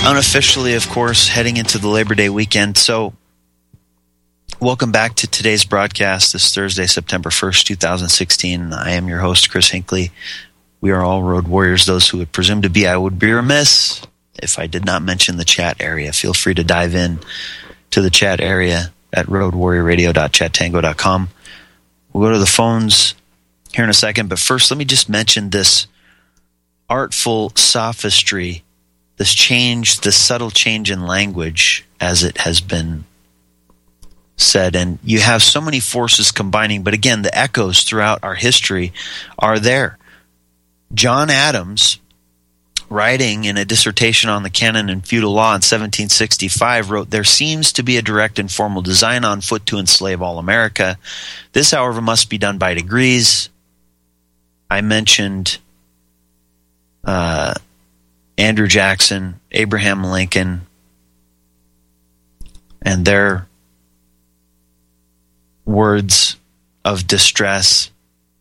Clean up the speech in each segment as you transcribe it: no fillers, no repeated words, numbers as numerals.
Unofficially, of course, heading into the Labor Day weekend. So, welcome back to today's broadcast this Thursday, September 1st, 2016. I am your host, Chris Hinckley. We are all road warriors, those who would presume to be. I would be remiss if I did not mention the chat area. Feel free to dive in to the chat area at roadwarriorradio.chattango.com. We'll go to the phones here in a second, but first let me just mention this artful sophistry, this change, this subtle change in language as it has been said. And you have so many forces combining, but again, the echoes throughout our history are there. John Adams, writing in a dissertation on the canon and feudal law in 1765, wrote, "There seems to be a direct and formal design on foot to enslave all America. This, however, must be done by degrees." I mentioned Andrew Jackson, Abraham Lincoln, and their words of distress.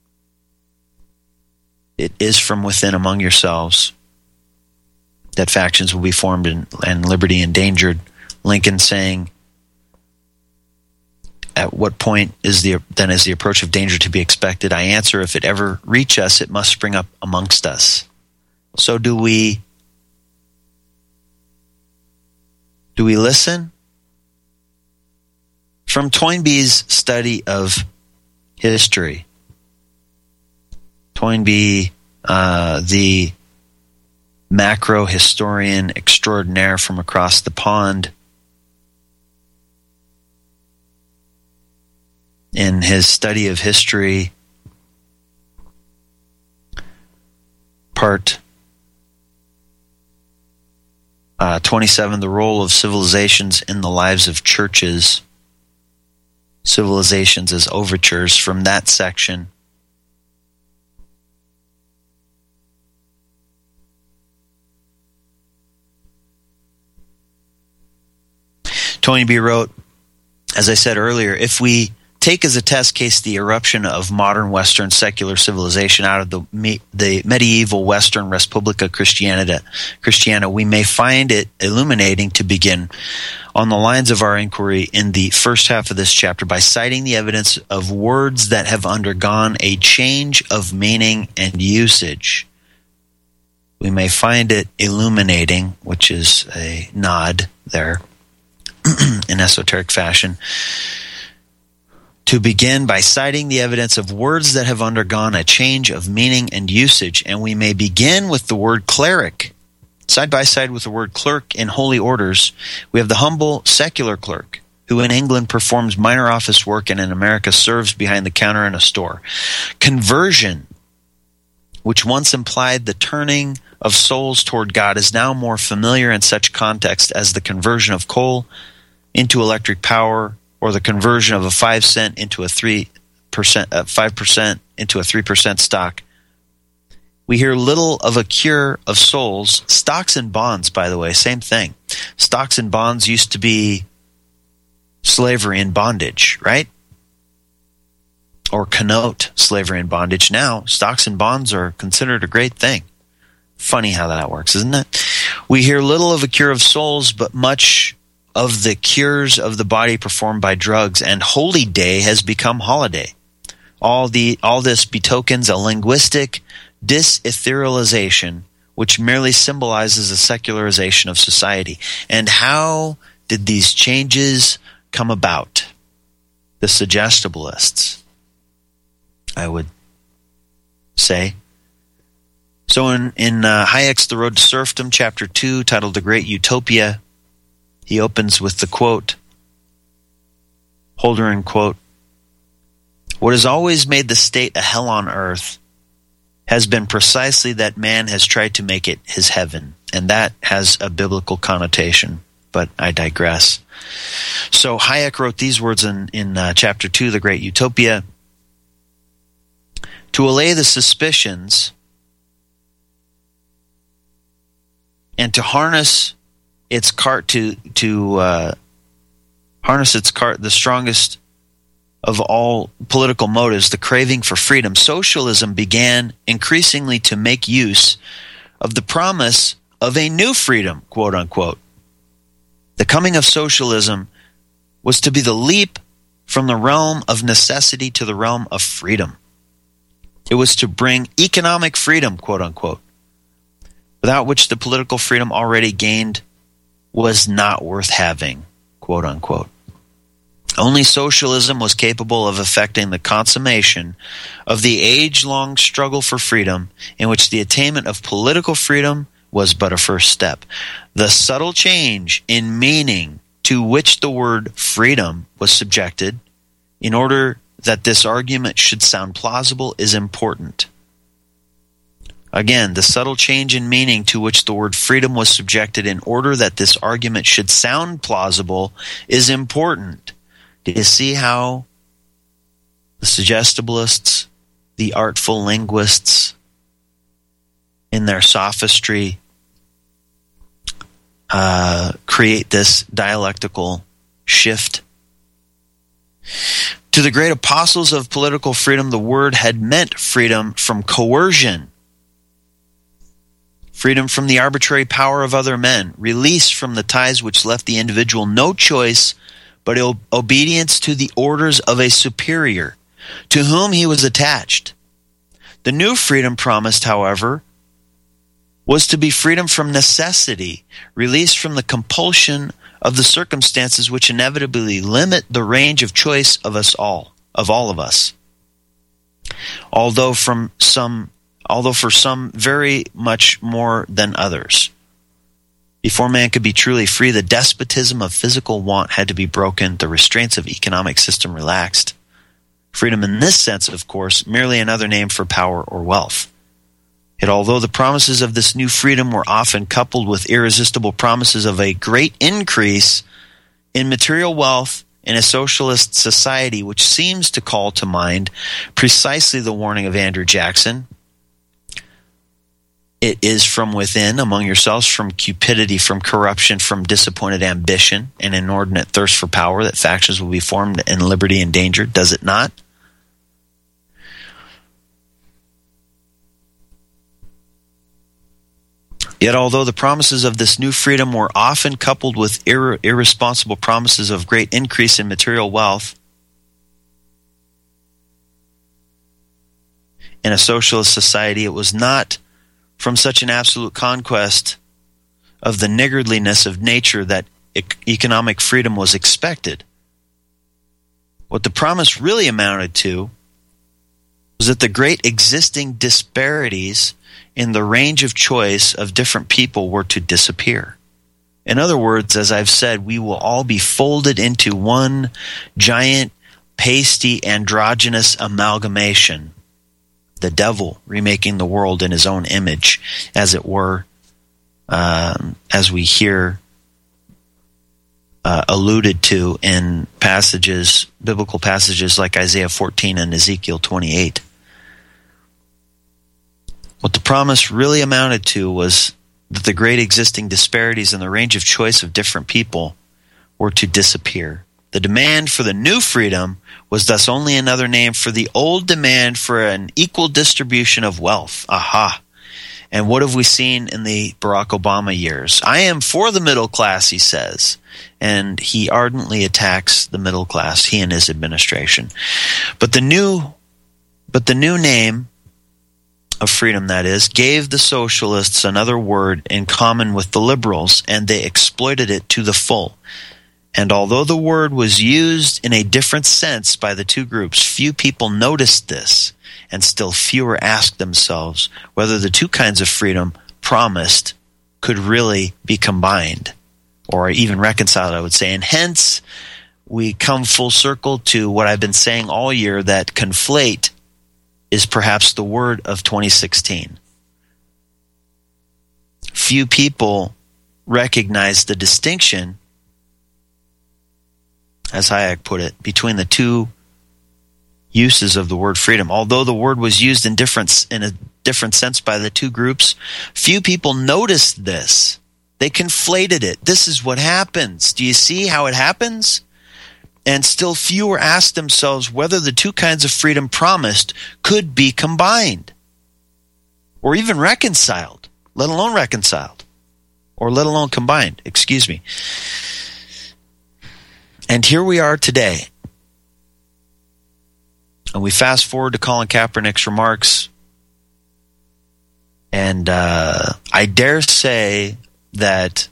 It is from within among yourselves that factions will be formed and liberty endangered. Lincoln saying, "At what point is the approach of danger to be expected? I answer, if it ever reach us, it must spring up amongst us." So do we listen? From Toynbee's study of history, Toynbee, the macro historian extraordinaire from across the pond, in his study of history, part 27, The Role of Civilizations in the Lives of Churches, Civilizations as Overtures, from that section, Toynbee wrote, as I said earlier, if we take as a test case the eruption of modern Western secular civilization out of the medieval Western Respublica Christiana, we may find it illuminating to begin on the lines of our inquiry in the first half of this chapter by citing the evidence of words that have undergone a change of meaning and usage. We may find it illuminating, which is a nod there in esoteric fashion, to begin by citing the evidence of words that have undergone a change of meaning and usage. And we may begin with the word cleric. Side by side with the word clerk in holy orders, we have the humble secular clerk, who in England performs minor office work and in America serves behind the counter in a store. Conversion, which once implied the turning of souls toward God, is now more familiar in such context as the conversion of coal into electric power, or the conversion of a 5 cent into a 5% into a 3% stock. We hear little of a cure of souls. Stocks and bonds, by the way, same thing. Stocks and bonds used to be slavery and bondage, right? Or connote slavery and bondage. Now, stocks and bonds are considered a great thing. Funny how that works, isn't it? We hear little of a cure of souls, but much of the cures of the body performed by drugs, and holy day has become holiday. All this betokens a linguistic disetherealization, which merely symbolizes a secularization of society. And how did these changes come about? The suggestibilists, I would say. So in Hayek's The Road to Serfdom, Chapter 2, titled The Great Utopia, he opens with the quote, Holder, quote, "What has always made the state a hell on earth has been precisely that man has tried to make it his heaven." And that has a biblical connotation, but I digress. So Hayek wrote these words in Chapter 2, The Great Utopia, "To allay the suspicions and to harness its cart harness its cart, the strongest of all political motives, the craving for freedom, socialism began increasingly to make use of the promise of a new freedom, quote unquote. The coming of socialism was to be the leap from the realm of necessity to the realm of freedom. It was to bring economic freedom, quote unquote, without which the political freedom already gained was not worth having, quote unquote. Only socialism was capable of effecting the consummation of the age-long struggle for freedom, in which the attainment of political freedom was but a first step. The subtle change in meaning to which the word freedom was subjected, in order that this argument should sound plausible, is important. Again, the subtle change in meaning to which the word freedom was subjected in order that this argument should sound plausible is important. Do you see how the suggestibilists, the artful linguists, in their sophistry, create this dialectical shift? To the great apostles of political freedom, the word had meant freedom from coercion, freedom from the arbitrary power of other men, release from the ties which left the individual no choice but obedience to the orders of a superior to whom he was attached. The new freedom promised, however, was to be freedom from necessity, release from the compulsion of the circumstances which inevitably limit the range of choice of us all, of all of us. Although for some very much more than others. Before man could be truly free, the despotism of physical want had to be broken, the restraints of economic system relaxed. Freedom in this sense, of course, merely another name for power or wealth. Yet although the promises of this new freedom were often coupled with irresistible promises of a great increase in material wealth in a socialist society, which seems to call to mind precisely the warning of Andrew Jackson, it is from within, among yourselves, from cupidity, from corruption, from disappointed ambition, and inordinate thirst for power, that factions will be formed and liberty endangered, does it not? Yet although the promises of this new freedom were often coupled with irresponsible promises of great increase in material wealth, in a socialist society, it was not from such an absolute conquest of the niggardliness of nature that economic freedom was expected. What the promise really amounted to was that the great existing disparities in the range of choice of different people were to disappear. In other words, as I've said, we will all be folded into one giant, pasty, androgynous amalgamation. The devil remaking the world in his own image, as it were, as we hear alluded to in passages, biblical passages like Isaiah 14 and Ezekiel 28. What the promise really amounted to was that the great existing disparities in the range of choice of different people were to disappear. The demand for the new freedom was thus only another name for the old demand for an equal distribution of wealth. Aha! And what have we seen in the Barack Obama years? I am for the middle class, he says. And he ardently attacks the middle class, he and his administration. But the new name of freedom, that is, gave the socialists another word in common with the liberals, and they exploited it to the full. And although the word was used in a different sense by the two groups, few people noticed this, and still fewer asked themselves whether the two kinds of freedom promised could really be combined, or even reconciled, I would say. And hence, we come full circle to what I've been saying all year, that conflate is perhaps the word of 2016. Few people recognize the distinction, as Hayek put it, between the two uses of the word freedom. Although the word was used in a different sense by the two groups, few people noticed this. They conflated it. This is what happens. Do you see how it happens? And still fewer asked themselves whether the two kinds of freedom promised could be combined or even reconciled, let alone reconciled. or let alone combined, excuse me. And here we are today. And we fast forward to Colin Kaepernick's remarks. And I dare say that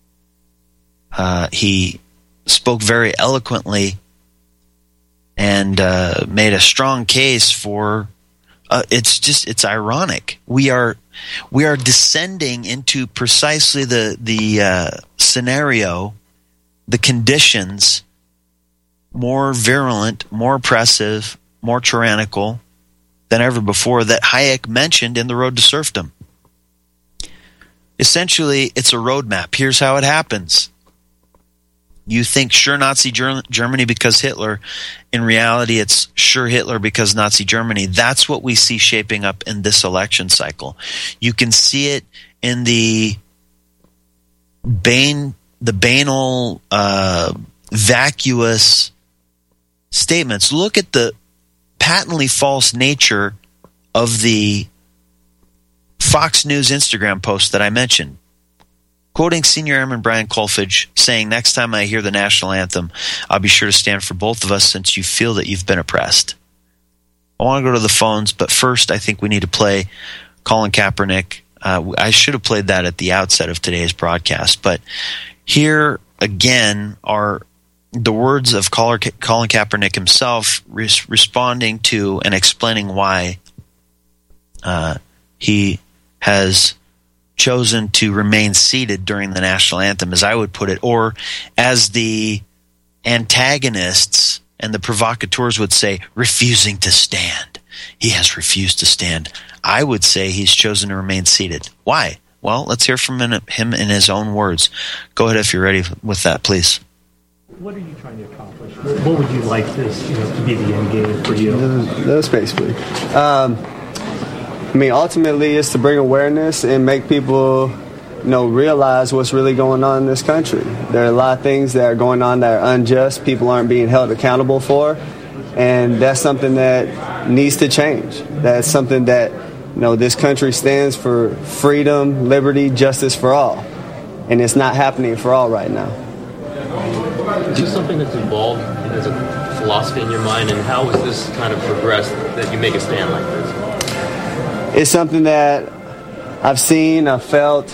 he spoke very eloquently and made a strong case for it's ironic. We are descending into precisely the scenario, the conditions, more virulent, more oppressive, more tyrannical than ever before that Hayek mentioned in The Road to Serfdom. Essentially, it's a roadmap. Here's how it happens. You think sure Nazi Germany because Hitler. In reality, it's sure Hitler because Nazi Germany. That's what we see shaping up in this election cycle. You can see it in the banal, vacuous statements. Look at the patently false nature of the Fox News Instagram post that I mentioned. Quoting Senior Airman Brian Kolfage, saying, "Next time I hear the national anthem, I'll be sure to stand for both of us since you feel that you've been oppressed." I want to go to the phones, but first I think we need to play Colin Kaepernick. I should have played that at the outset of today's broadcast, but here again are the words of Colin Kaepernick himself responding to and explaining why he has chosen to remain seated during the national anthem, as I would put it, or as the antagonists and the provocateurs would say, refusing to stand. He has refused to stand. I would say he's chosen to remain seated. Why? Well, let's hear from him in his own words. Go ahead if you're ready with that, please. What are you trying to accomplish? What would you like this, to be the end game for you? That's basically. Ultimately, it's to bring awareness and make people, realize what's really going on in this country. There are a lot of things that are going on that are unjust. People aren't being held accountable for, and that's something that needs to change. That's something that, this country stands for: freedom, liberty, justice for all, and it's not happening for all right now. Is this something that's evolved as a philosophy in your mind, and how has this kind of progressed that you make a stand like this? It's something that I've seen, I've felt,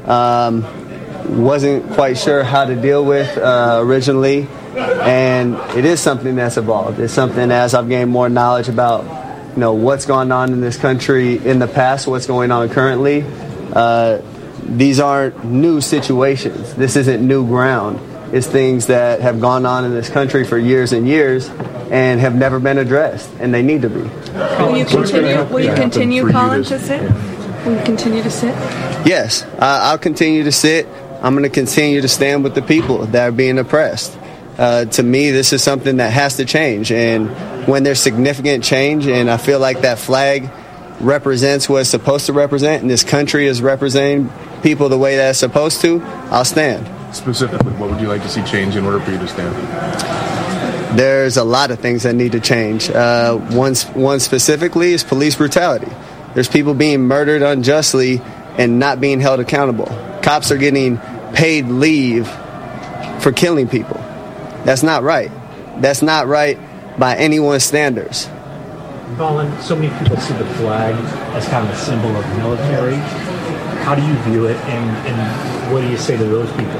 wasn't quite sure how to deal with originally, and it is something that's evolved. It's something as I've gained more knowledge about, what's gone on in this country in the past, what's going on currently. These aren't new situations. This isn't new ground. It's things that have gone on in this country for years and years and have never been addressed, and they need to be. Will you continue, Colin, to sit? Will you continue to sit? Yes, I'll continue to sit. I'm going to continue to stand with the people that are being oppressed. To me, this is something that has to change, and when there's significant change, and I feel like that flag represents what it's supposed to represent, and this country is representing people the way that it's supposed to, I'll stand. Specifically, what would you like to see change in order for you to stand? There's a lot of things that need to change. One specifically is police brutality. There's people being murdered unjustly and not being held accountable. Cops are getting paid leave for killing people. That's not right. That's not right by anyone's standards. Colin, so many people see the flag as kind of a symbol of military. How do you view it, and what do you say to those people?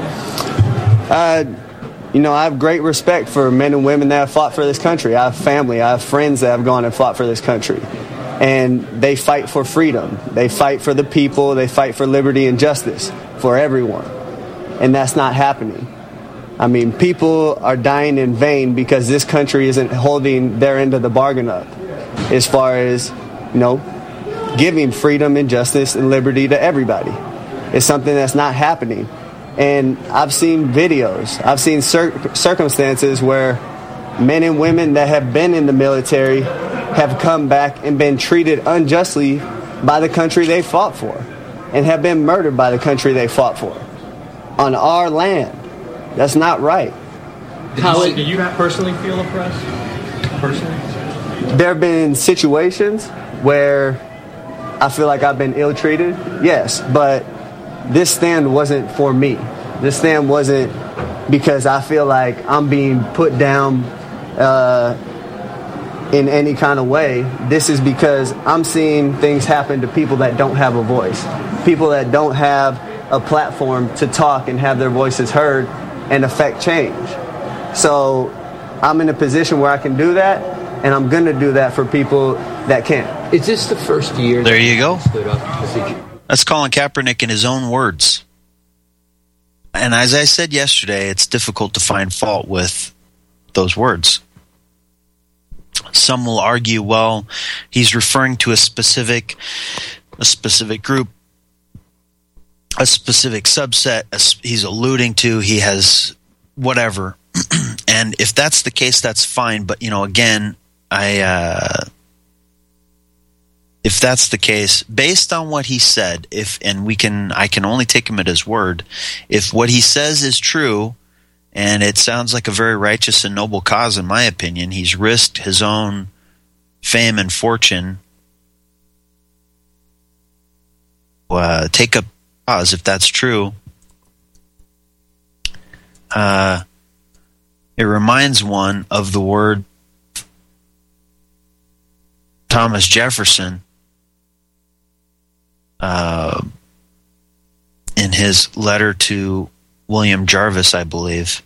I have great respect for men and women that have fought for this country. I have family, I have friends that have gone and fought for this country. And they fight for freedom. They fight for the people. They fight for liberty and justice for everyone. And that's not happening. People are dying in vain because this country isn't holding their end of the bargain up as far as, giving freedom and justice and liberty to everybody. It's something that's not happening. And I've seen videos, I've seen circumstances where men and women that have been in the military have come back and been treated unjustly by the country they fought for and have been murdered by the country they fought for on our land. That's not right. Do you personally feel oppressed? Personally? There have been situations where I feel like I've been ill-treated, yes, but this stand wasn't for me. This stand wasn't because I feel like I'm being put down in any kind of way. This is because I'm seeing things happen to people that don't have a voice, people that don't have a platform to talk and have their voices heard and affect change. So I'm in a position where I can do that, and I'm going to do that for people that can't. Is this the first year? There you go. Stood up? That's Colin Kaepernick in his own words. And as I said yesterday, it's difficult to find fault with those words. Some will argue, well, he's referring to a specific group, a specific subset, he's alluding to, he has whatever. And if that's the case, that's fine. But, again, if that's the case, based on what he said, I can only take him at his word. If what he says is true, and it sounds like a very righteous and noble cause, in my opinion, he's risked his own fame and fortune. Take up cause if that's true. It reminds one of the word Thomas Jefferson in his letter to William Jarvis, I believe.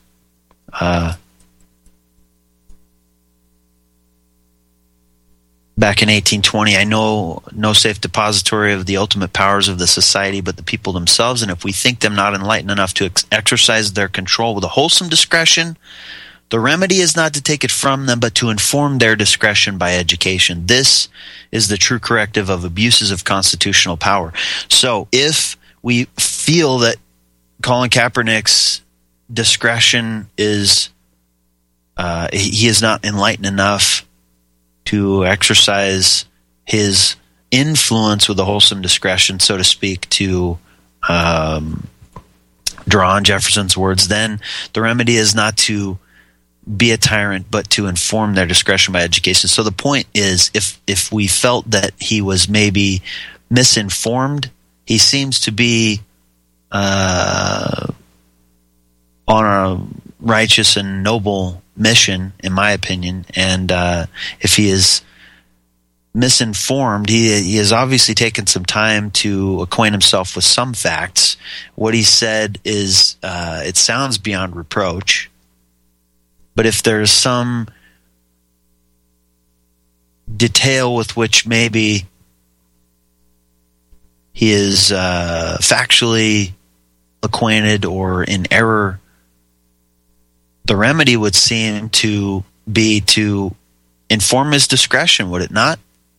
Back in 1820, I know no safe depository of the ultimate powers of the society but the people themselves, and if we think them not enlightened enough to exercise their control with a wholesome discretion, the remedy is not to take it from them, but to inform their discretion by education. This is the true corrective of abuses of constitutional power. So if we feel that Colin Kaepernick's discretion is, he is not enlightened enough to exercise his influence with a wholesome discretion, so to speak, to draw on Jefferson's words, then the remedy is not to be a tyrant, but to inform their discretion by education. So the point is, if we felt that he was maybe misinformed, he seems to be on a righteous and noble mission, in my opinion. And if he is misinformed, he has obviously taken some time to acquaint himself with some facts. What he said is, it sounds beyond reproach. But if there's some detail with which maybe he is factually acquainted or in error, the remedy would seem to be to inform his discretion, would it not?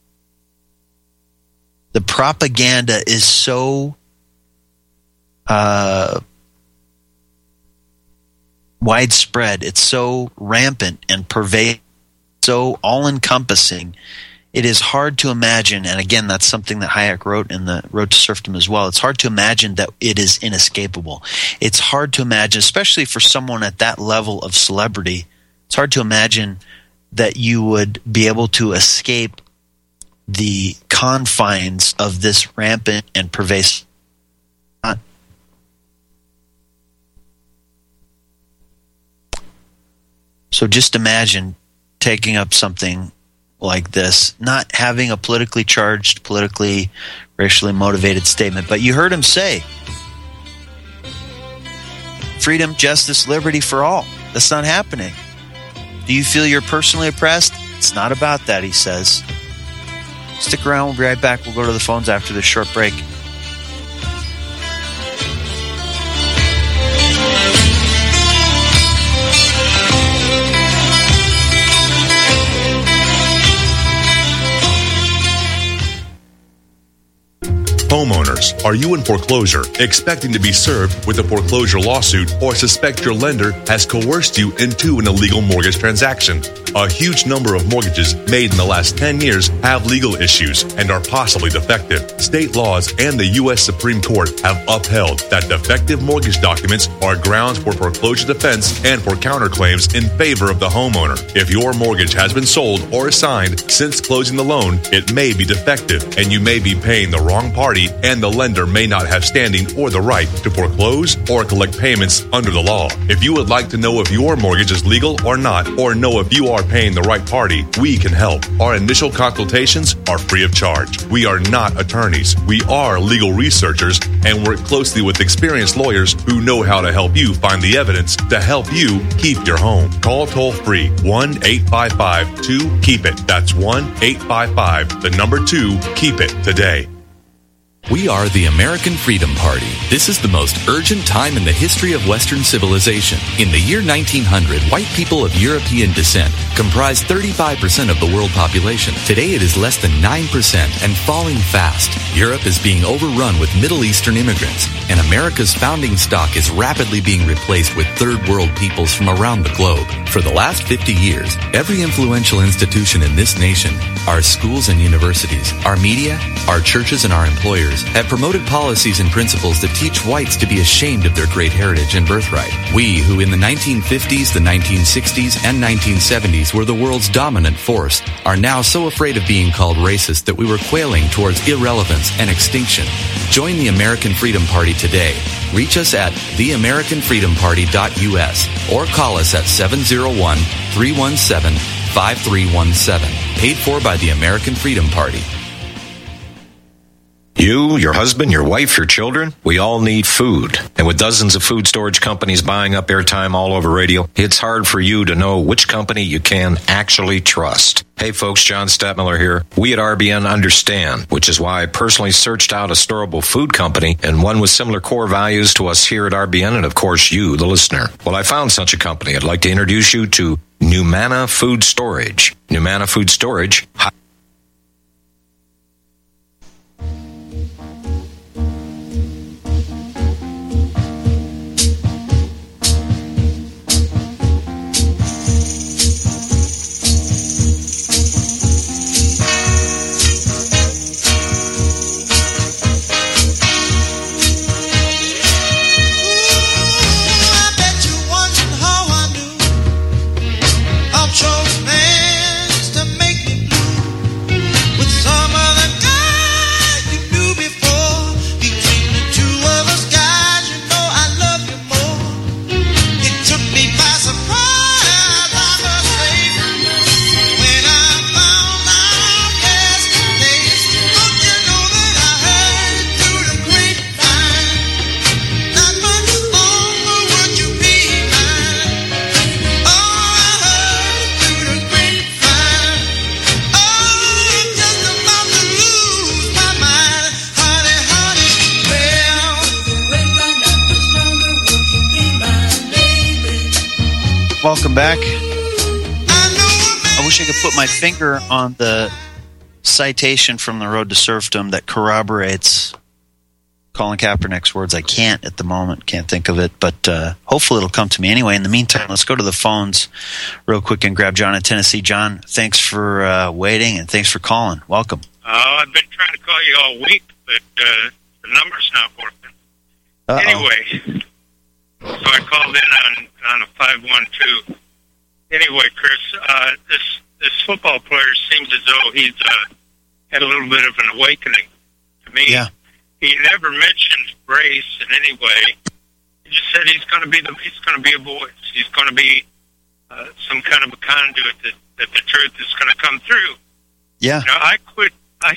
The propaganda is so widespread, it's so rampant and pervasive, so all-encompassing. It is hard to imagine, and again, that's something that Hayek wrote in the Road to Serfdom as well, it's hard to imagine that it is inescapable. It's hard to imagine, especially for someone at that level of celebrity, it's hard to imagine that you would be able to escape the confines of this rampant and pervasive. So just imagine taking up something like this, not having a politically charged, politically, racially motivated statement. But you heard him say, freedom, justice, liberty for all. That's not happening. Do you feel you're personally oppressed? It's not about that, he says. Stick around. We'll be right back. We'll go to the phones after this short break. Homeowners, are you in foreclosure, expecting to be served with a foreclosure lawsuit, or suspect your lender has coerced you into an illegal mortgage transaction? A huge number of mortgages made in the last 10 years have legal issues and are possibly defective. State laws and the U.S. Supreme Court have upheld that defective mortgage documents are grounds for foreclosure defense and for counterclaims in favor of the homeowner. If your mortgage has been sold or assigned since closing the loan, it may be defective and you may be paying the wrong party, and the lender may not have standing or the right to foreclose or collect payments under the law. If you would like to know if your mortgage is legal or not, or know if you are paying the right party, we can help. Our initial consultations are free of charge. We are not attorneys. We are legal researchers and work closely with experienced lawyers who know how to help you find the evidence to help you keep your home. Call toll-free 1-855-2-KEEP-IT. That's 1-855-2-KEEP-IT today. We are the American Freedom Party. This is the most urgent time in the history of Western civilization. In the year 1900, white people of European descent comprised 35% of the world population. Today it is less than 9% and falling fast. Europe is being overrun with Middle Eastern immigrants, and America's founding stock is rapidly being replaced with third world peoples from around the globe. For the last 50 years, every influential institution in this nation, our schools and universities, our media, our churches, and our employers have promoted policies and principles that teach whites to be ashamed of their great heritage and birthright. We, who in the 1950s, the 1960s, and 1970s were the world's dominant force, are now so afraid of being called racist that we were quailing towards irrelevance and extinction. Join the American Freedom Party today. Reach us at theamericanfreedomparty.us or call us at 701-317-5317. Paid for by the American Freedom Party. You, your husband, your wife, your children, we all need food. And with dozens of food storage companies buying up airtime all over radio, it's hard for you to know which company you can actually trust. Hey folks, John Stadtmiller here. We at RBN understand, which is why I personally searched out a storable food company and one with similar core values to us here at RBN and of course you, the listener. Well, I found such a company. I'd like to introduce you to Numana Food Storage. Numana Food Storage. Welcome back. I wish I could put my finger on the citation from The Road to Serfdom that corroborates Colin Kaepernick's words. I can't at the moment, can't think of it, but hopefully it'll come to me. Anyway, in the meantime, let's go to the phones real quick and grab John in Tennessee. John, thanks for waiting and thanks for calling. Welcome. I've been trying to call you all week, but the number's not working. Anyway, so I called in on a 512. Anyway, Chris, this football player seems as though he's had a little bit of an awakening. To me, yeah. He never mentioned race in any way. He just said he's going to be a voice. He's going to be some kind of a conduit that the truth is going to come through. Yeah. You know, I quit.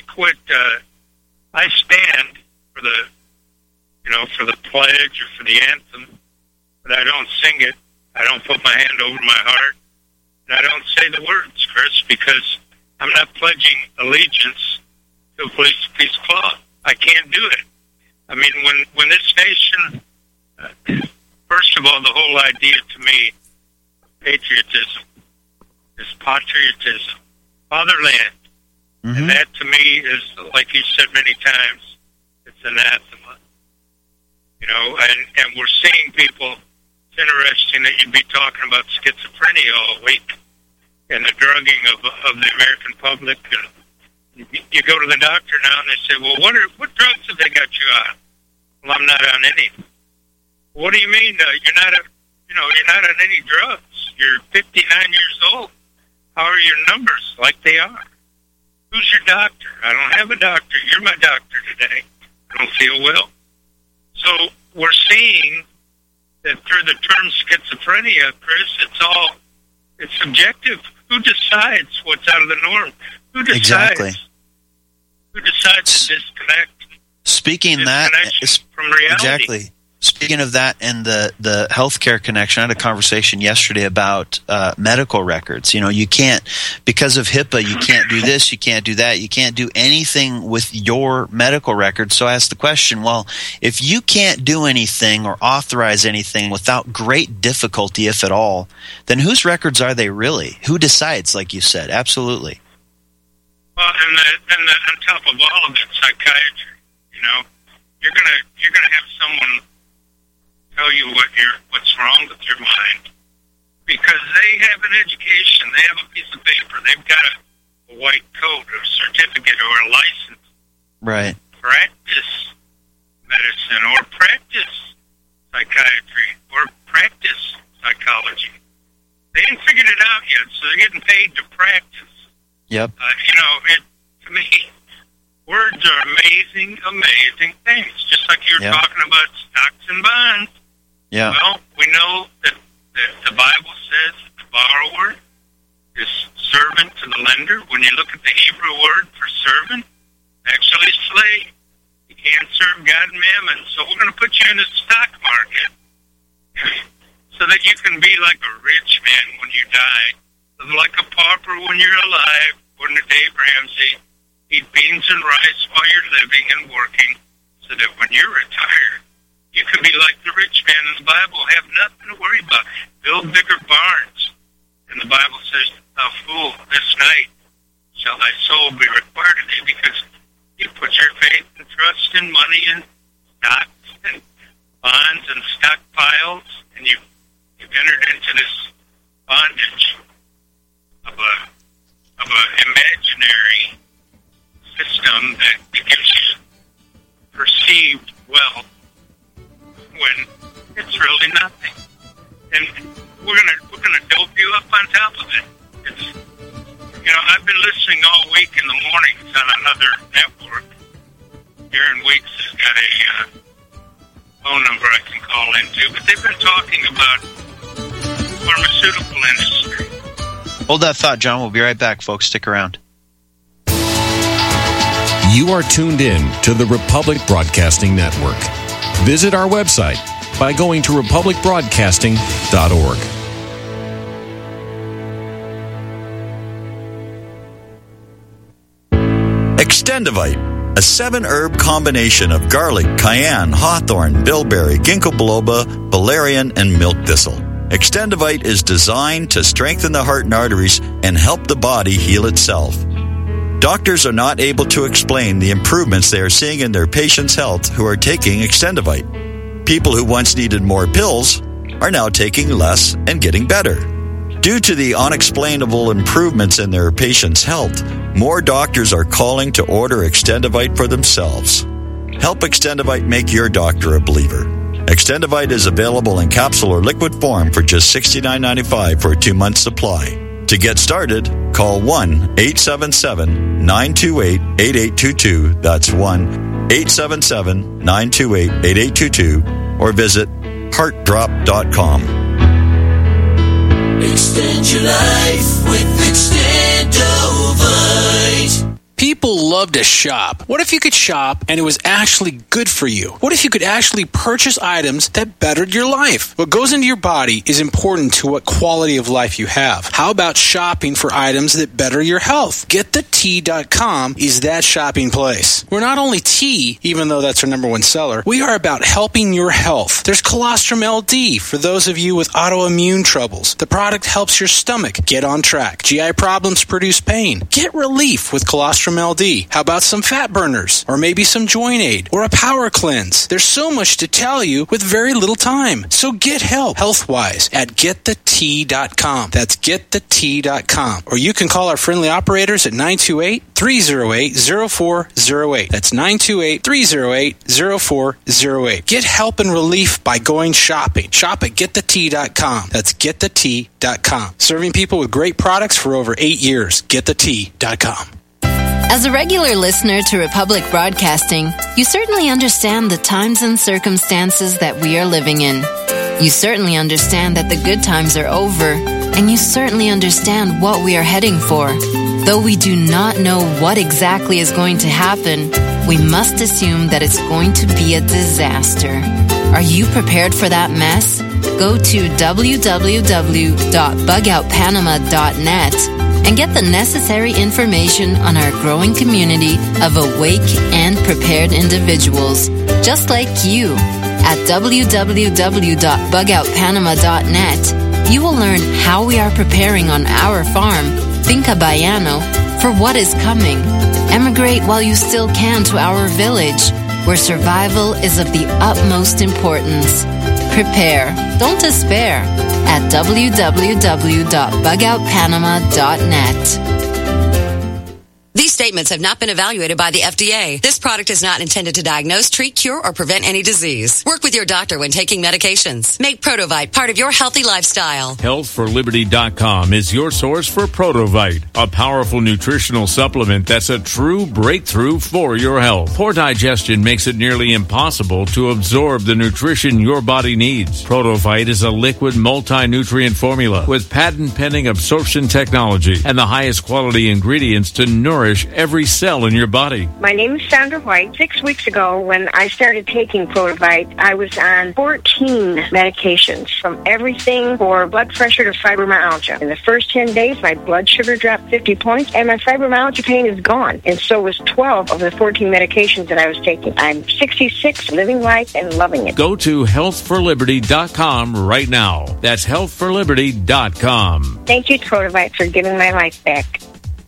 I stand for the pledge or for the anthem, but I don't sing it. I don't put my hand over my heart, and I don't say the words, Chris, because I'm not pledging allegiance to a piece of cloth. I can't do it. I mean, when this nation, first of all, the whole idea to me of patriotism is patriotism, fatherland. Mm-hmm. And that to me is, like you said many times, it's anathema. You know, and we're seeing people, it's interesting that you'd be talking about schizophrenia all week. and the drugging of the American public. You go to the doctor now, and they say, "Well, what drugs have they got you on?" Well, I'm not on any. What do you mean? You're not on any drugs. You're 59 years old. How are your numbers like they are? Who's your doctor? I don't have a doctor. You're my doctor today. I don't feel well. So we're seeing that through the term schizophrenia, Chris, it's subjective. Who decides what's out of the norm? Who decides? Exactly. Who decides to disconnect? Speaking that from reality. Exactly. Speaking of that and the healthcare connection, I had a conversation yesterday about medical records. You can't, because of HIPAA, you can't do this, you can't do that, you can't do anything with your medical records. So I asked the question, well, if you can't do anything or authorize anything without great difficulty, if at all, then whose records are they really? Who decides, like you said? Absolutely. Well, and on top of all of it, psychiatry. You're gonna have someone tell you what's wrong with your mind because they have an education, they have a piece of paper, they've got a white coat or a certificate or a license. Right. Practice medicine or practice psychiatry or practice psychology. They ain't figured it out yet, so they're getting paid to practice. Yep. To me, words are amazing things. Just like you were talking about stocks and bonds. Yeah. Well, we know that the Bible says the borrower is servant to the lender. When you look at the Hebrew word for servant, actually slave. You can't serve God and mammon. So we're going to put you in the stock market so that you can be like a rich man when you die, like a pauper when you're alive. According to Dave Ramsey, eat beans and rice while you're living and working so that when you're retired, you can be like the rich man in the Bible, have nothing to worry about. Build bigger barns. And the Bible says, "Thou fool, this night shall thy soul be required of thee," because you put your faith and trust in money and stocks and bonds and stockpiles, and you've entered into this bondage of an imaginary system that gives you perceived wealth when it's really nothing. And we're gonna dope you up on top of it. It's I've been listening all week in the mornings on another network. Darren Weeks has got a phone number I can call into, but they've been talking about pharmaceutical industry. Hold that thought, John. We'll be right back, folks. Stick around. You are tuned in to the Republic Broadcasting Network. Visit our website by going to republicbroadcasting.org. Extendivite, a 7-herb combination of garlic, cayenne, hawthorn, bilberry, ginkgo biloba, valerian, and milk thistle. Extendivite is designed to strengthen the heart and arteries and help the body heal itself. Doctors are not able to explain the improvements they are seeing in their patients' health who are taking Extendivite. People who once needed more pills are now taking less and getting better. Due to the unexplainable improvements in their patients' health, more doctors are calling to order Extendivite for themselves. Help Extendivite make your doctor a believer. Extendivite is available in capsule or liquid form for just $69.95 for a 2-month supply. To get started, call 1-877-928-8822. That's 1-877-928-8822. Or visit heartdrop.com. Extend your life with Extendovite. People love to shop. What if you could shop and it was actually good for you? What if you could actually purchase items that bettered your life? What goes into your body is important to what quality of life you have. How about shopping for items that better your health? GetTheT.com is that shopping place. We're not only tea, even though that's our #1 seller, we are about helping your health. There's Colostrum LD for those of you with autoimmune troubles. The product helps your stomach get on track. GI problems produce pain. Get relief with Colostrum LD. MLD? How about some fat burners? Or maybe some joint aid? Or a power cleanse? There's so much to tell you with very little time. So get help health-wise at GetTheT.com. That's GetTheT.com. Or you can call our friendly operators at 928-308-0408. That's 928-308-0408. Get help and relief by going shopping. Shop at GetTheT.com. That's GetTheT.com. Serving people with great products for over 8 years. GetTheT.com. As a regular listener to Republic Broadcasting, you certainly understand the times and circumstances that we are living in. You certainly understand that the good times are over, and you certainly understand what we are heading for. Though we do not know what exactly is going to happen, we must assume that it's going to be a disaster. Are you prepared for that mess? Go to www.bugoutpanama.net and get the necessary information on our growing community of awake and prepared individuals, just like you. At www.bugoutpanama.net, you will learn how we are preparing on our farm, Finca Bayano, for what is coming. Emigrate while you still can to our village, where survival is of the utmost importance. Prepare, don't despair, at www.bugoutpanama.net. These statements have not been evaluated by the FDA. This product is not intended to diagnose, treat, cure, or prevent any disease. Work with your doctor when taking medications. Make Protovite part of your healthy lifestyle. HealthForLiberty.com is your source for Protovite, a powerful nutritional supplement that's a true breakthrough for your health. Poor digestion makes it nearly impossible to absorb the nutrition your body needs. Protovite is a liquid multi-nutrient formula with patent-pending absorption technology and the highest quality ingredients to nourish every cell in your body. My name is Sandra White. 6 weeks ago, when I started taking Protovite, I was on 14 medications, from everything for blood pressure to fibromyalgia. In the first 10 days, my blood sugar dropped 50 points, and my fibromyalgia pain is gone. And so was 12 of the 14 medications that I was taking. I'm 66, living life and loving it. Go to healthforliberty.com right now. That's healthforliberty.com. Thank you, Protovite, for giving my life back.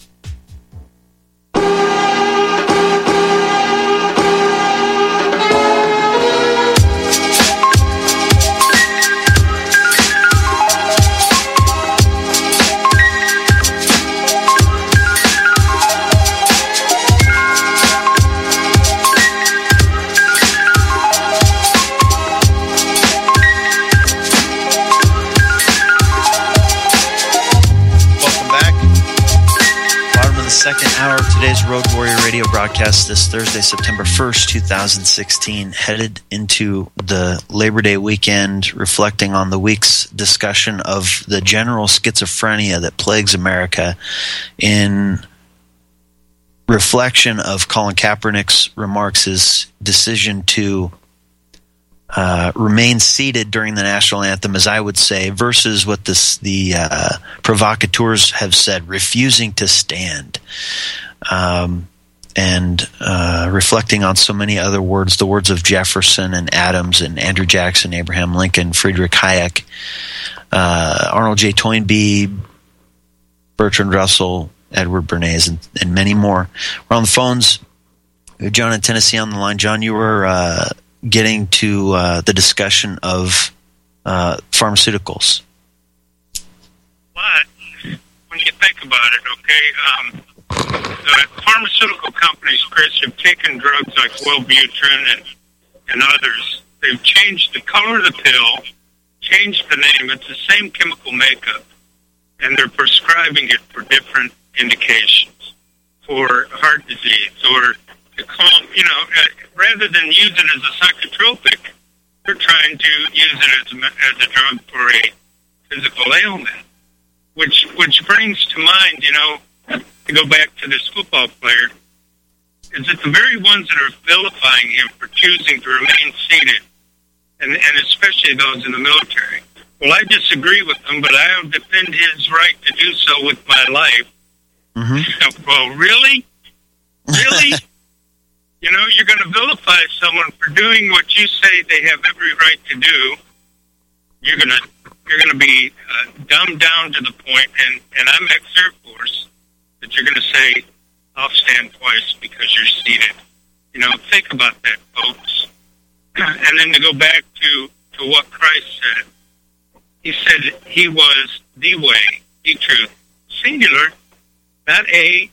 Second hour of today's Road Warrior Radio broadcast this Thursday, September 1st, 2016, headed into the Labor Day weekend, reflecting on the week's discussion of the general schizophrenia that plagues America, in reflection of Colin Kaepernick's remarks, his decision to remain seated during the national anthem, as I would say, versus what the provocateurs have said, refusing to stand, and reflecting on so many other words, the words of Jefferson and Adams and Andrew Jackson, Abraham Lincoln, Friedrich Hayek, Arnold J. Toynbee, Bertrand Russell, Edward Bernays, and many more. We're on the phones. We have John in Tennessee on the line. John, you were getting to the discussion of pharmaceuticals. But when you think about it, okay, the pharmaceutical companies, Chris, have taken drugs like Wellbutrin and others. They've changed the color of the pill, changed the name. It's the same chemical makeup, and they're prescribing it for different indications, for heart disease or to calm, rather than use it as a psychotropic, they're trying to use it as a drug for a physical ailment, which brings to mind, to go back to this football player, is that the very ones that are vilifying him for choosing to remain seated, and especially those in the military. Well, I disagree with them, but I'll defend his right to do so with my life. Mm-hmm. Well, really? Really? You're going to vilify someone for doing what you say they have every right to do. You're going to be dumbed down to the point, and I'm ex-Air Force, that you're going to say I'll stand twice because you're seated. You know, think about that, folks. And then to go back to what Christ said, he said he was the way, the truth, singular, not the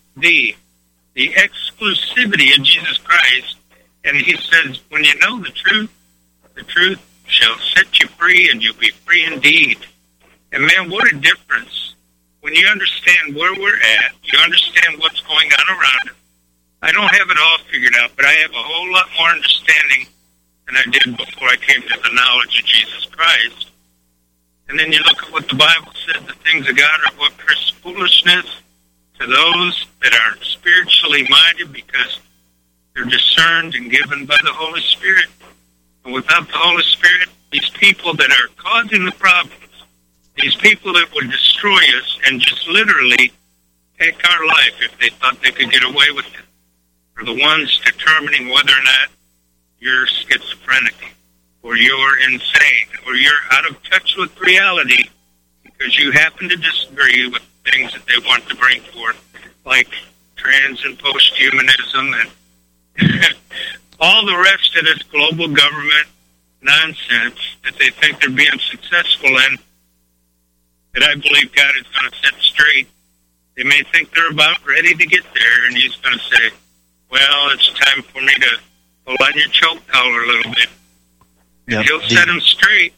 exclusivity of Jesus Christ. And he says, when you know the truth shall set you free, and you'll be free indeed. And man, what a difference. When you understand where we're at, you understand what's going on around us. I don't have it all figured out, but I have a whole lot more understanding than I did before I came to the knowledge of Jesus Christ. And then you look at what the Bible said, the things of God are what Chris foolishness to those that are spiritually minded, because they're discerned and given by the Holy Spirit. And without the Holy Spirit, these people that are causing the problems, these people that would destroy us and just literally take our life if they thought they could get away with it, are the ones determining whether or not you're schizophrenic, or you're insane, or you're out of touch with reality because you happen to disagree with things that they want to bring forth, like trans and post-humanism and all the rest of this global government nonsense that they think they're being successful in, that I believe God is going to set straight. They may think they're about ready to get there, and he's going to say, well, it's time for me to pull on your choke collar a little bit. Yep. He'll set them straight.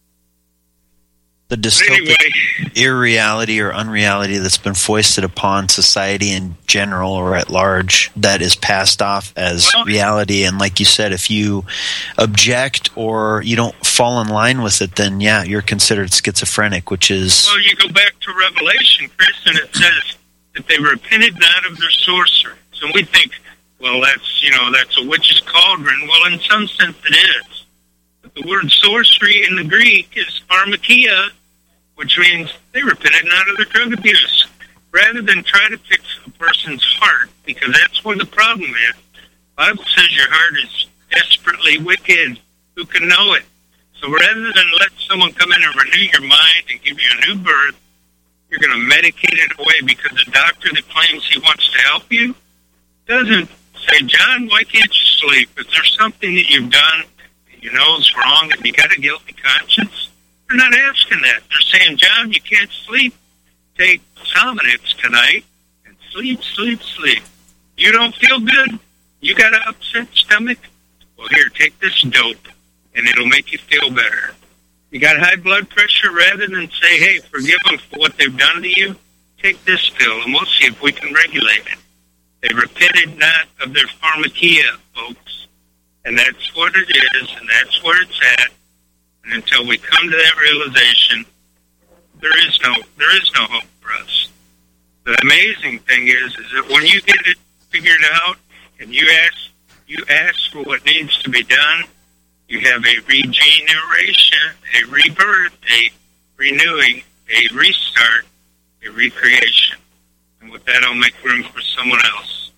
The dystopic irreality or unreality that's been foisted upon society in general or at large, that is passed off as reality. And like you said, if you object or you don't fall in line with it, then yeah, you're considered schizophrenic, which is... Well, you go back to Revelation, Chris, and it says that they repented not of their sorcery. So we think, well, that's a witch's cauldron. Well, in some sense it is. But the word sorcery in the Greek is pharmakia, which means they repented not of their drug abuse. Rather than try to fix a person's heart, because that's where the problem is. The Bible says your heart is desperately wicked. Who can know it? So rather than let someone come in and renew your mind and give you a new birth, you're going to medicate it away, because the doctor that claims he wants to help you doesn't say, John, why can't you sleep? Is there something that you've done that you know is wrong and you got a guilty conscience? They're not asking that. They're saying, John, you can't sleep. Take Sominex tonight and sleep, sleep, sleep. You don't feel good? You got an upset stomach? Well, here, take this dope, and it'll make you feel better. You got high blood pressure? Rather than say, hey, forgive them for what they've done to you, take this pill, and we'll see if we can regulate it. They repented not of their pharmakia, folks. And that's what it is, and that's where it's at. And until we come to that realization, there is no hope for us. The amazing thing is that when you get it figured out and you ask for what needs to be done, you have a regeneration, a rebirth, a renewing, a restart, a recreation. And with that, I'll make room for someone else.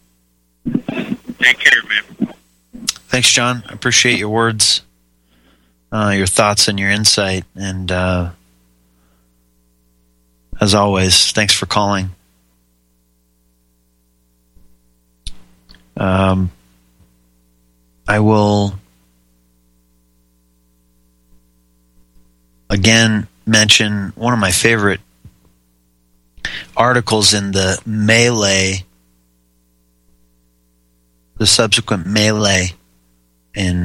Take care, man. Thanks, John. I appreciate your words, your thoughts, and your insight. And as always, thanks for calling. I will again mention one of my favorite articles in the melee, the subsequent melee in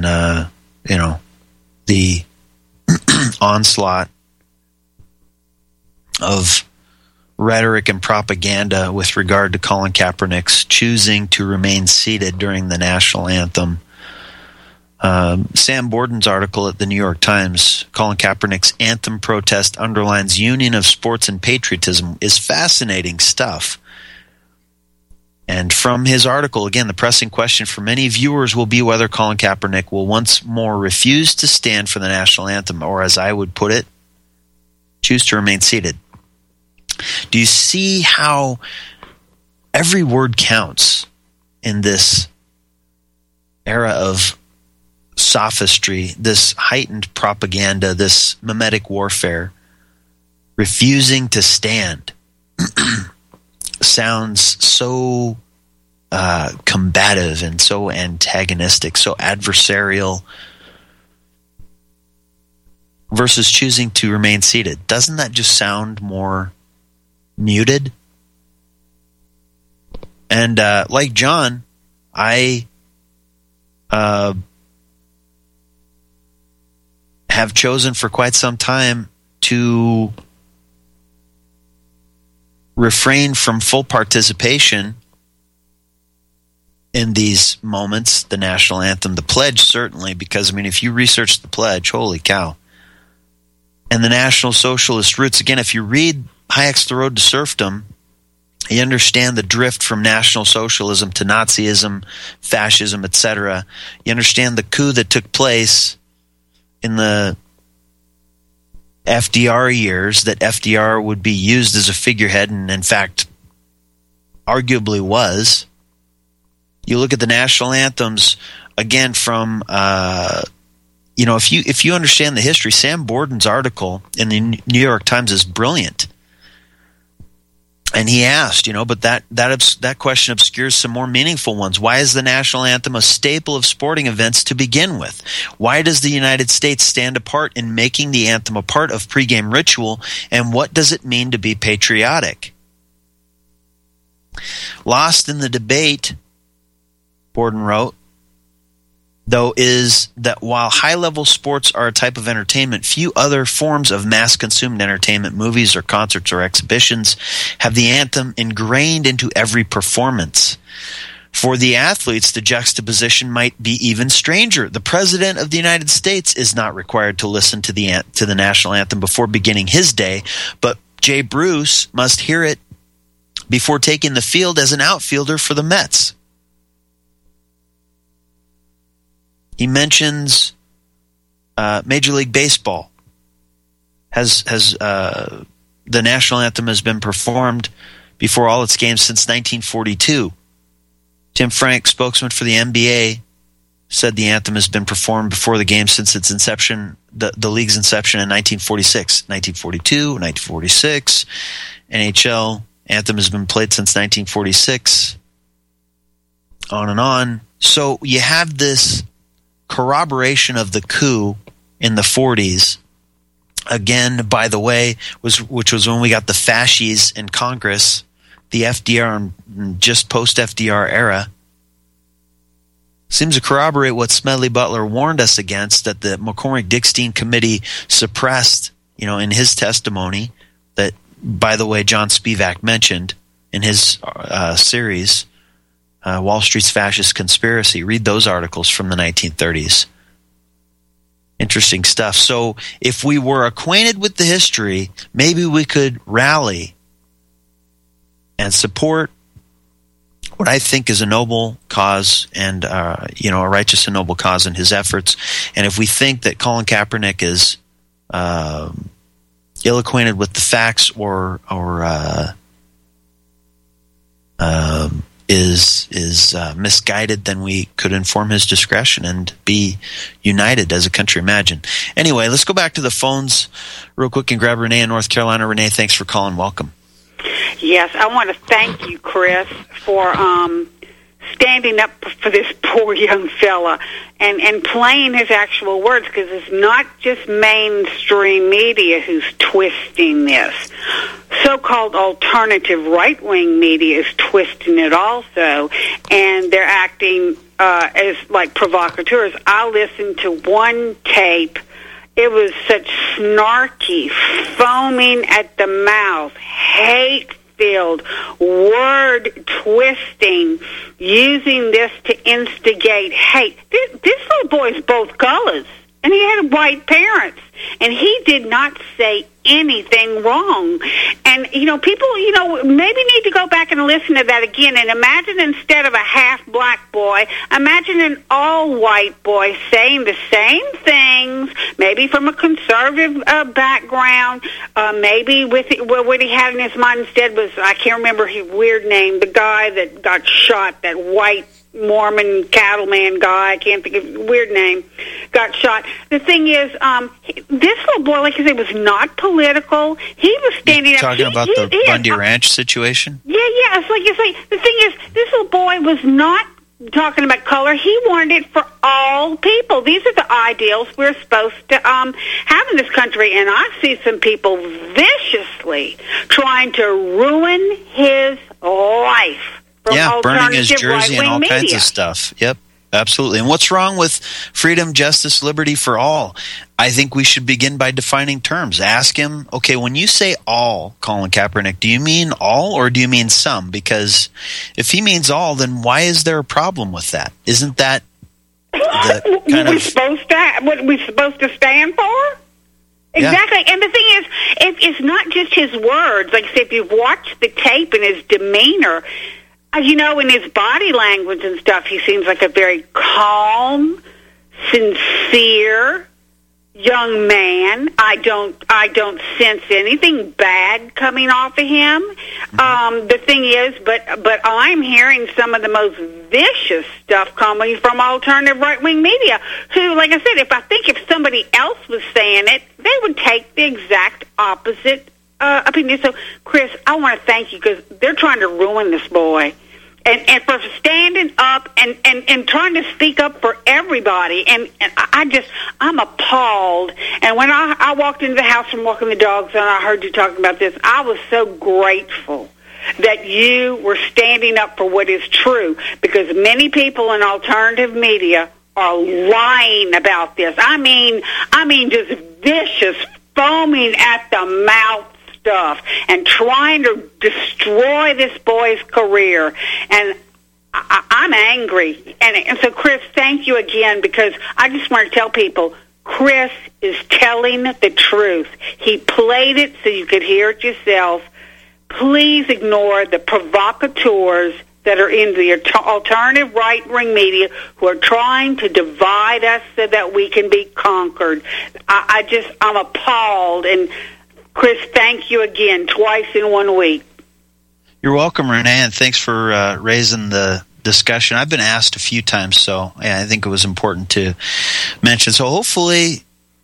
the onslaught of rhetoric and propaganda with regard to Colin Kaepernick's choosing to remain seated during the national anthem. Sam Borden's article at the New York Times, Colin Kaepernick's anthem protest underlines union of sports and patriotism, is fascinating stuff. And from his article, again, the pressing question for many viewers will be whether Colin Kaepernick will once more refuse to stand for the national anthem, or as I would put it, choose to remain seated. Do you see how every word counts in this era of sophistry, this heightened propaganda, this mimetic warfare? Refusing to stand sounds so combative and so antagonistic, so adversarial, versus choosing to remain seated. Doesn't that just sound more muted? And like John, I have chosen for quite some time to refrain from full participation in these moments, the national anthem, the pledge certainly, because, I mean, if you research the pledge, holy cow. And the National Socialist roots, again, if you read Hayek's The Road to Serfdom, you understand the drift from National Socialism to Nazism, fascism, etc. You understand the coup that took place in the FDR years, that FDR would be used as a figurehead, and in fact, arguably was. You look at the national anthems, again, from, if you understand the history, Sam Borden's article in the New York Times is brilliant. And he asked, but that question obscures some more meaningful ones. Why is the national anthem a staple of sporting events to begin with? Why does the United States stand apart in making the anthem a part of pregame ritual? And what does it mean to be patriotic? Lost in the debate, Borden wrote, though, is that while high-level sports are a type of entertainment, few other forms of mass-consumed entertainment, movies or concerts or exhibitions, have the anthem ingrained into every performance. For the athletes, the juxtaposition might be even stranger. The President of the United States is not required to listen to the national anthem before beginning his day, but Jay Bruce must hear it before taking the field as an outfielder for the Mets. He mentions Major League Baseball has the national anthem has been performed before all its games since 1942. Tim Frank, spokesman for the NBA, said the anthem has been performed before the game since its inception, the league's inception in 1946, 1942, 1946. NHL anthem has been played since 1946. On and on. So you have this corroboration of the coup in the 40s, again, by the way, which was when we got the fascies in Congress, the FDR and just post-FDR era, seems to corroborate what Smedley Butler warned us against, that the McCormick-Dickstein Committee suppressed, in his testimony, that, by the way, John Spivak mentioned in his series, Wall Street's Fascist Conspiracy. Read those articles from the 1930s. Interesting stuff. So if we were acquainted with the history, maybe we could rally and support what I think is a noble cause and, a righteous and noble cause in his efforts. And if we think that Colin Kaepernick is ill-acquainted with the facts or is misguided, then we could inform his discretion and be united as a country. Imagine. Anyway, let's go back to the phones real quick and grab Renee in North Carolina. Renee, thanks for calling. Welcome. Yes, I want to thank you, Chris, for standing up for this poor young fella and playing his actual words, because it's not just mainstream media who's twisting this. So-called alternative right-wing media is twisting it also, and they're acting as like provocateurs. I listened to one tape. It was such snarky, foaming at the mouth, hate-filled, word-twisting, using this to instigate hate. This little boy's both colors, and he had white parents, and he did not say anything wrong. And, people, maybe need to go back and listen to that again and imagine, instead of a half-black boy, imagine an all-white boy saying the same things, maybe from a conservative background, maybe with what he had in his mind instead was, I can't remember his weird name, the guy that got shot, that white Mormon cattleman guy, I can't think of weird name, got shot. The thing is, this little boy, like I said, was not political. He was standing up. Talking about the Bundy Ranch situation? Yeah. It's like the thing is, this little boy was not talking about color. He wanted it for all people. These are the ideals we're supposed to have in this country. And I see some people viciously trying to ruin his life. Burning his jersey and all media. Kinds of stuff. Yep, absolutely. And what's wrong with freedom, justice, liberty for all? I think we should begin by defining terms. Ask him, okay, when you say all, Colin Kaepernick, do you mean all or do you mean some? Because if he means all, then why is there a problem with that? Isn't that the kind what we're supposed to stand for? Exactly. Yeah. And the thing is, it's not just his words. Like I said, if you've watched the tape and his demeanor, you know, in his body language and stuff, he seems like a very calm, sincere young man. I don't sense anything bad coming off of him. The thing is, but I'm hearing some of the most vicious stuff coming from alternative right-wing media, who, like I said, if somebody else was saying it, they would take the exact opposite opinion. So, Chris, I want to thank you, because they're trying to ruin this boy. And for standing up and trying to speak up for everybody. And I'm appalled. And when I walked into the house from walking the dogs and I heard you talking about this, I was so grateful that you were standing up for what is true, because many people in alternative media are lying about this. I mean just vicious, foaming at the mouth stuff and trying to destroy this boy's career. And I'm angry. And so, Chris, thank you again, because I just want to tell people, Chris is telling the truth. He played it so you could hear it yourself. Please ignore the provocateurs that are in the alternative right-wing media who are trying to divide us so that we can be conquered. I'm appalled. And Chris, thank you again, twice in 1 week. You're welcome, Renee, and thanks for raising the discussion. I've been asked a few times, so I think it was important to mention. So hopefully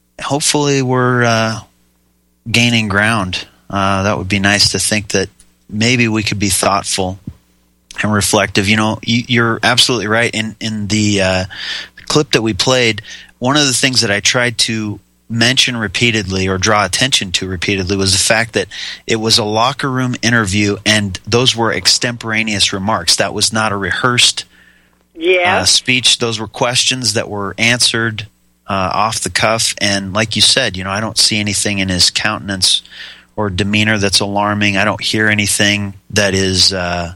we're gaining ground. That would be nice to think that maybe we could be thoughtful and reflective. You know, you're absolutely right. In the clip that we played, one of the things that I tried to mention repeatedly or draw attention to repeatedly was the fact that it was a locker room interview, and those were extemporaneous remarks. That was not a rehearsed speech. Those were questions that were answered off the cuff. And like you said, you know, I don't see anything in his countenance or demeanor that's alarming. I don't hear anything that is,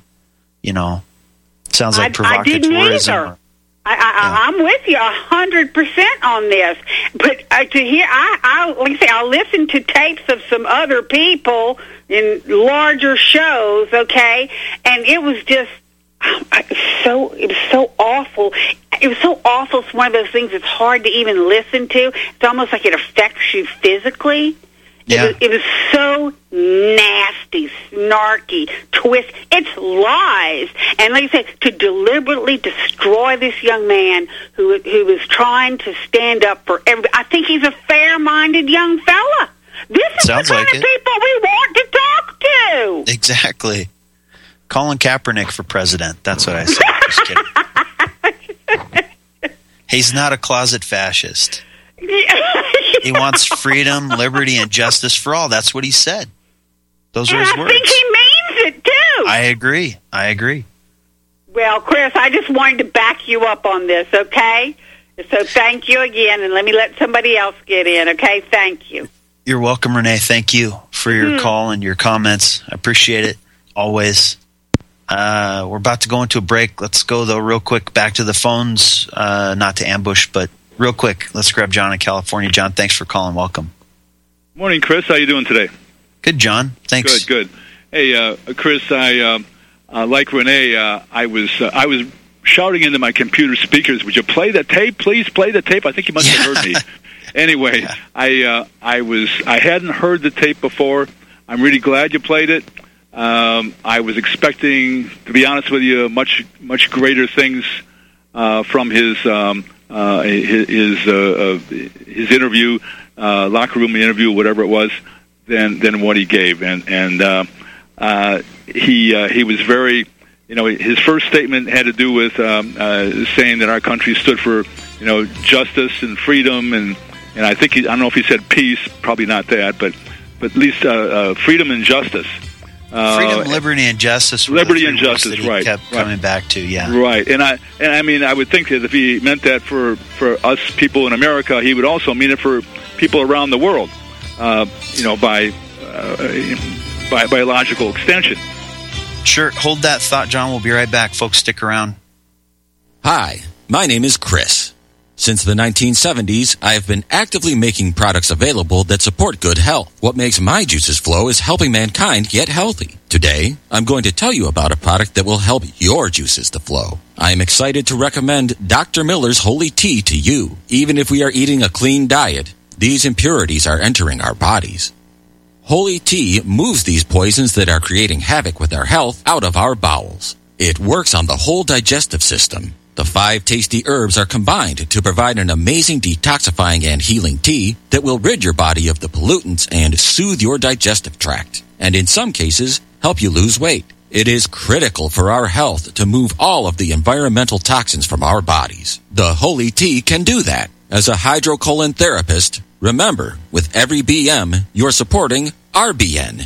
sounds like provocateurism. I didn't either. I'm with you 100% on this, but to hear, I listened to tapes of some other people in larger shows, okay, and it was just it was so awful. It was so awful. It's one of those things that's hard to even listen to. It's almost like it affects you physically. Yeah. It was so nasty, snarky, twist. It's lies. And like I said, to deliberately destroy this young man who was trying to stand up for everybody. I think he's a fair-minded young fella. This is the kind of people we want to talk to. Exactly. Colin Kaepernick for president. That's what I said. Just kidding. He's not a closet fascist. He wants freedom, liberty, and justice for all. That's what he said. Those are his words. I think he means it, too. I agree. Well, Chris, I just wanted to back you up on this, okay? So thank you again, and let somebody else get in, okay? Thank you. You're welcome, Renee. Thank you for your call and your comments. I appreciate it, always. We're about to go into a break. Let's go, though, real quick back to the phones, not to ambush, but real quick. Let's grab John in California. John, thanks for calling. Welcome. Morning, Chris. How you doing today? Good, John. Thanks. Good. Hey, Chris, I like Renee. I was shouting into my computer speakers, would you play the tape? Please play the tape. I think you must have heard me. Anyway, I hadn't heard the tape before. I'm really glad you played it. I was expecting, to be honest with you, much greater things from his interview, locker room interview, whatever it was, than what he gave, and he was very, his first statement had to do with saying that our country stood for justice and freedom, and I think I don't know if he said peace, probably not that, but at least freedom and justice. Freedom, liberty, and justice. Liberty and justice, that he right? Kept coming back to, yeah. Right, and I mean, I would think that if he meant that for us people in America, he would also mean it for people around the world. By logical extension. Sure. Hold that thought, John. We'll be right back. Folks, stick around. Hi, my name is Chris. Since the 1970s, I have been actively making products available that support good health. What makes my juices flow is helping mankind get healthy. Today, I'm going to tell you about a product that will help your juices to flow. I am excited to recommend Dr. Miller's Holy Tea to you. Even if we are eating a clean diet, these impurities are entering our bodies. Holy Tea moves these poisons that are creating havoc with our health out of our bowels. It works on the whole digestive system. The 5 tasty herbs are combined to provide an amazing detoxifying and healing tea that will rid your body of the pollutants and soothe your digestive tract, and in some cases, help you lose weight. It is critical for our health to move all of the environmental toxins from our bodies. The Holy Tea can do that. As a hydrocolon therapist, remember, with every BM, you're supporting RBN.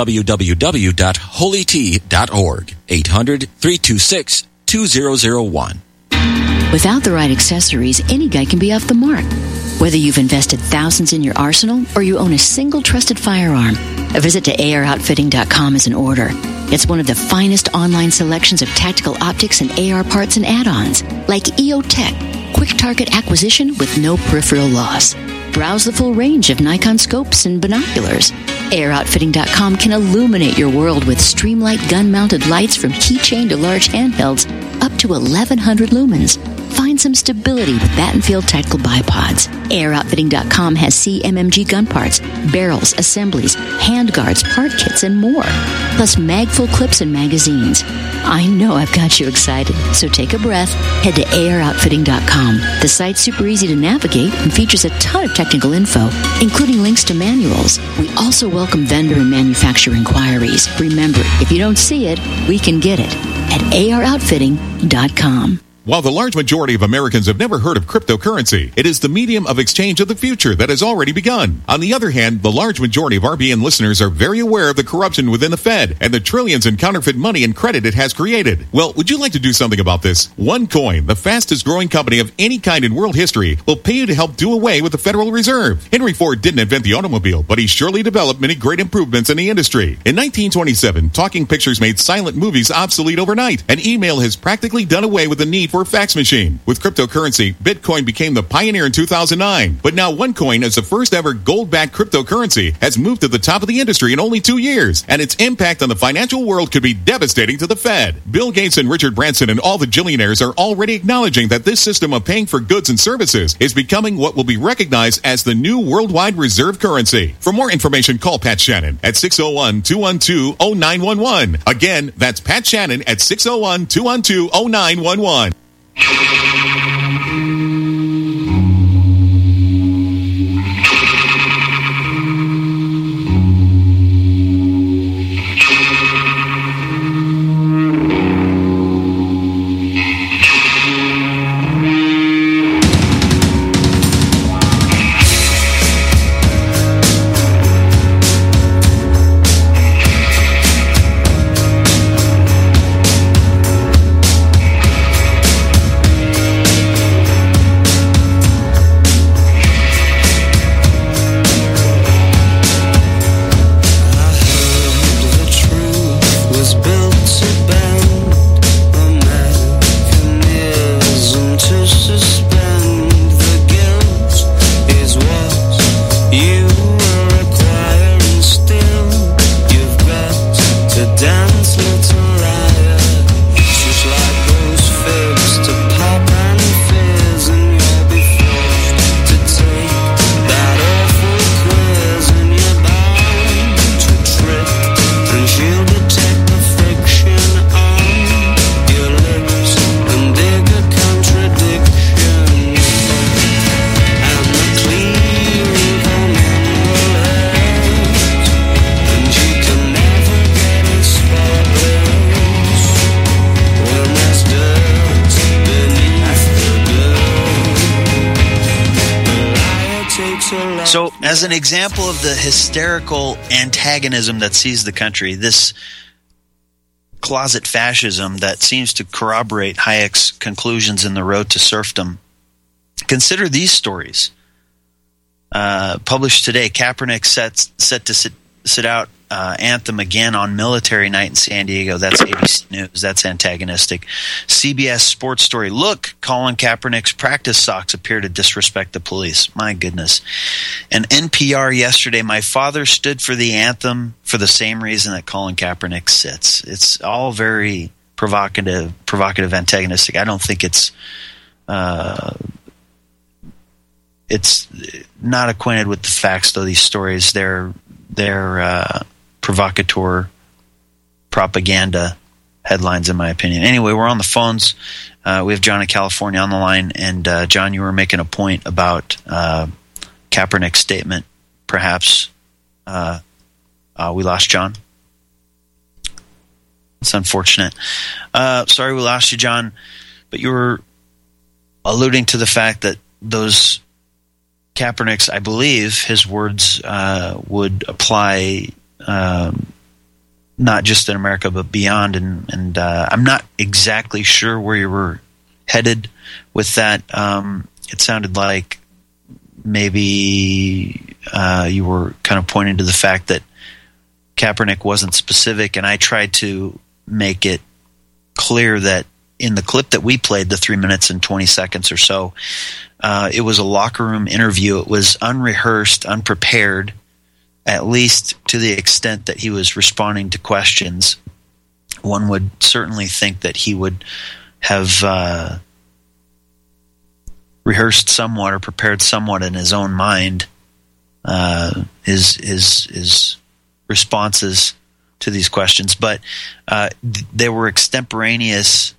www.holytea.org. 800-326-2001. Without the right accessories, any guy can be off the mark. Whether you've invested thousands in your arsenal or you own a single trusted firearm, a visit to AROutfitting.com is in order. It's one of the finest online selections of tactical optics and AR parts and add-ons, like EOTech, quick target acquisition with no peripheral loss. Browse the full range of Nikon scopes and binoculars. AROutfitting.com can illuminate your world with Streamlight gun-mounted lights from keychain to large handhelds up to 1,100 lumens. Find some stability with Battenfield Tactical Bipods. AROutfitting.com has CMMG gun parts, barrels, assemblies, handguards, part kits, and more. Plus mag-full clips and magazines. I know I've got you excited, so take a breath. Head to AROutfitting.com. The site's super easy to navigate and features a ton of technical info, including links to manuals. We also welcome vendor and manufacturer inquiries. Remember, if you don't see it, we can get it at AROutfitting.com. While the large majority of Americans have never heard of cryptocurrency, it is the medium of exchange of the future that has already begun. On the other hand, the large majority of RBN listeners are very aware of the corruption within the Fed and the trillions in counterfeit money and credit it has created. Well, would you like to do something about this? OneCoin, the fastest growing company of any kind in world history, will pay you to help do away with the Federal Reserve. Henry Ford didn't invent the automobile, but he surely developed many great improvements in the industry. In 1927, talking pictures made silent movies obsolete overnight, and email has practically done away with the need for a fax machine. With cryptocurrency, Bitcoin became the pioneer in 2009. But now OneCoin, as the first ever gold-backed cryptocurrency, has moved to the top of the industry in only 2 years. And its impact on the financial world could be devastating to the Fed. Bill Gates and Richard Branson and all the billionaires are already acknowledging that this system of paying for goods and services is becoming what will be recognized as the new worldwide reserve currency. For more information, call Pat Shannon at 601-212-0911. Again, that's Pat Shannon at 601-212-0911. So, as an example of the hysterical antagonism that sees the country, this closet fascism that seems to corroborate Hayek's conclusions in The Road to Serfdom, consider these stories. Published today, Kaepernick set to sit out anthem again on military night in San Diego. That's ABC News. That's antagonistic. CBS Sports story. Look, Colin Kaepernick's practice socks appear to disrespect the police. My goodness. And NPR yesterday, my father stood for the anthem for the same reason that Colin Kaepernick sits. It's all very provocative, antagonistic. I don't think it's not acquainted with the facts, though. These stories, they're provocateur propaganda headlines, in my opinion. Anyway, we're on the phones. We have John in California on the line, and John, you were making a point about Kaepernick's statement. Perhaps we lost John. It's unfortunate. Sorry we lost you, John, but you were alluding to the fact that those Kaepernick's, I believe, his words would apply not just in America but beyond, and I'm not exactly sure where you were headed with that. It sounded like maybe you were kind of pointing to the fact that Kaepernick wasn't specific, and I tried to make it clear that in the clip that we played, the 3 minutes and 20 seconds or so, it was a locker room interview. It was unrehearsed, unprepared, at least to the extent that he was responding to questions. One would certainly think that he would have rehearsed somewhat or prepared somewhat in his own mind his responses to these questions. But they were extemporaneous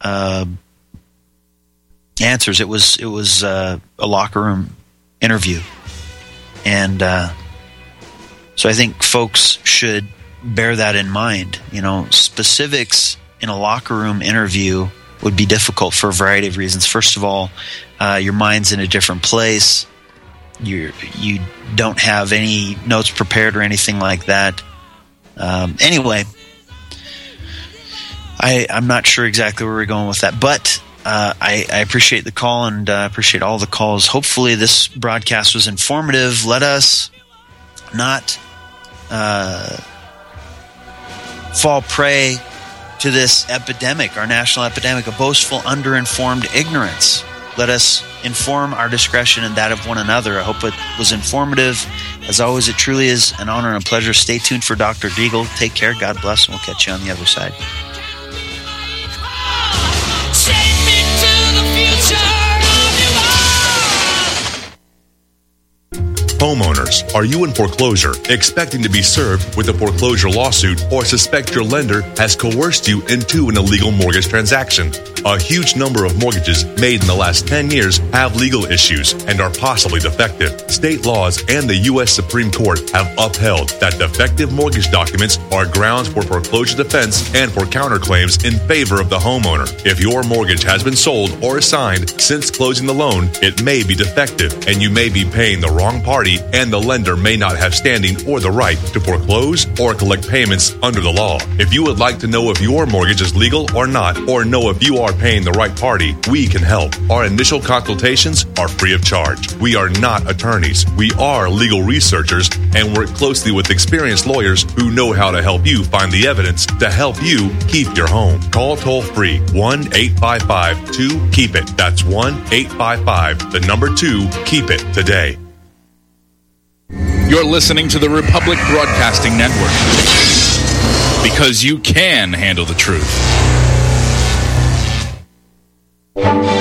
answers. It was a locker room interview, and so I think folks should bear that in mind. You know, specifics in a locker room interview would be difficult for a variety of reasons. First of all, your mind's in a different place. You don't have any notes prepared or anything like that. Anyway, I'm not sure exactly where we're going with that, but I appreciate the call and appreciate all the calls. Hopefully this broadcast was informative. Let us not fall prey to this epidemic, our national epidemic, a boastful, underinformed ignorance. Let us inform our discretion and that of one another. I hope it was informative. As always, it truly is an honor and a pleasure. Stay tuned for Dr. Deagle. Take care. God bless, and we'll catch you on the other side. Homeowners, are you in foreclosure, expecting to be served with a foreclosure lawsuit, or suspect your lender has coerced you into an illegal mortgage transaction? A huge number of mortgages made in the last 10 years have legal issues and are possibly defective. State laws and the U.S. Supreme Court have upheld that defective mortgage documents are grounds for foreclosure defense and for counterclaims in favor of the homeowner. If your mortgage has been sold or assigned since closing the loan, it may be defective and you may be paying the wrong party, and the lender may not have standing or the right to foreclose or collect payments under the law. If you would like to know if your mortgage is legal or not, or know if you are paying the right party, we can help. Our initial consultations are free of charge. We are not attorneys. We are legal researchers and work closely with experienced lawyers who know how to help you find the evidence to help you keep your home. Call toll-free 1-855-2-KEEP-IT. That's 1-855-2-KEEP-IT today. You're listening to the Republic Broadcasting Network, because you can handle the truth.